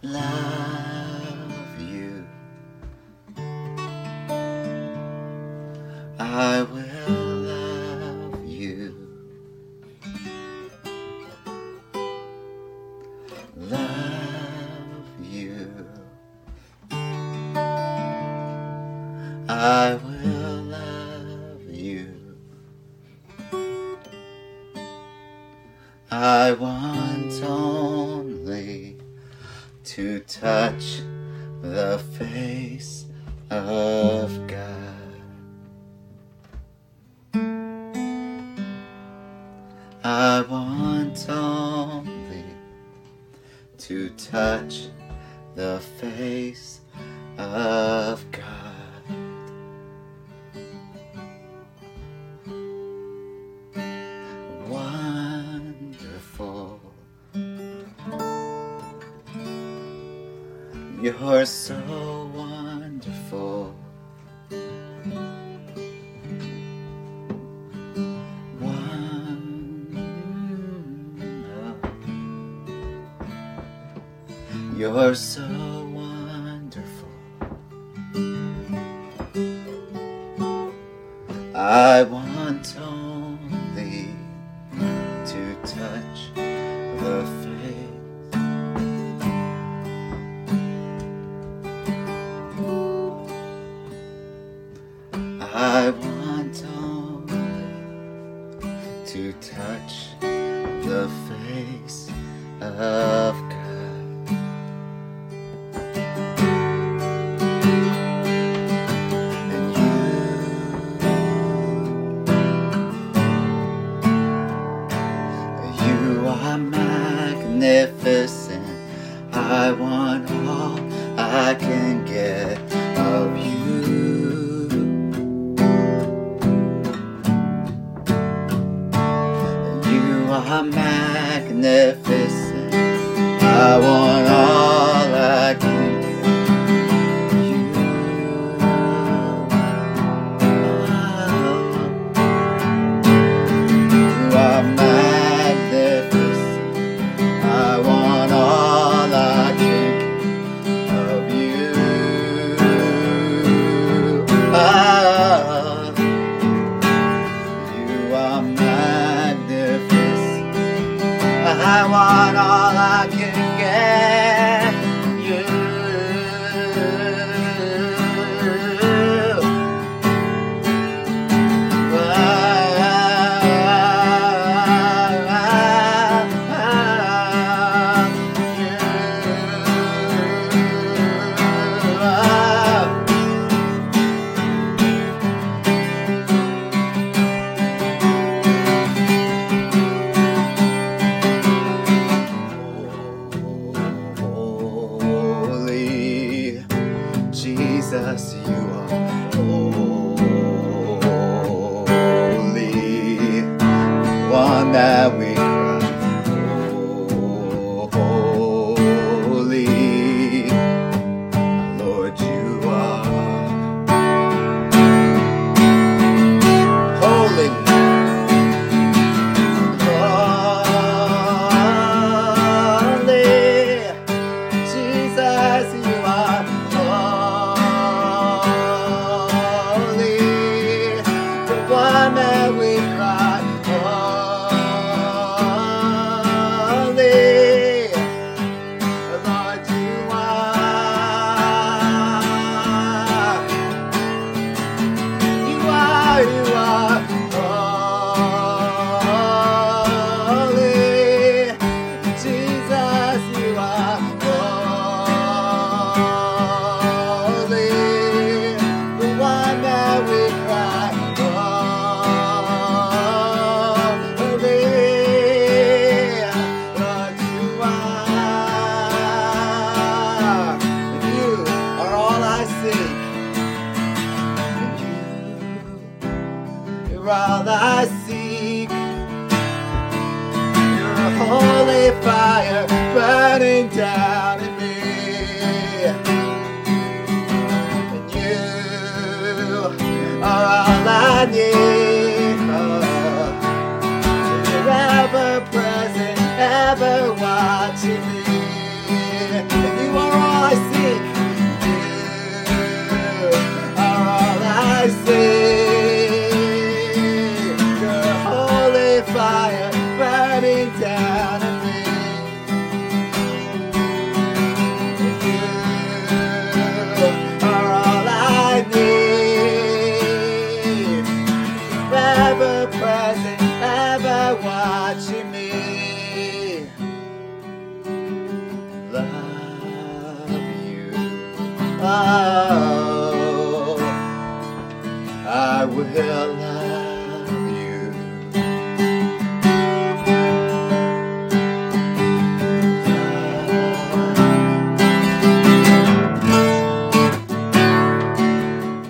love you. I will love you. Love you. I will love you. I want only to touch the face of God. I want only to touch the face of God. Wonderful. You're so wonderful. You're so wonderful. I want only to touch the face. I want only to touch the face of God. Magnificent. I want all I can get of you. You are magnificent. I want all I can get of you. You are magnificent. I want all I can get of you. You are magnificent. I want all I can get of you. Jesus, you are holy, one that we cry, holy, Lord, you are holy, holy, Jesus, you are that we cry, holy, Lord, you are holy, Jesus, you are holy, the one that we cry, all I seek. You're a holy fire burning down in me, and you are all I need. You're ever present, ever watching me, and you see your holy fire burning down in me. You are all I need, ever present, ever watching me. Love you. Oh, I will love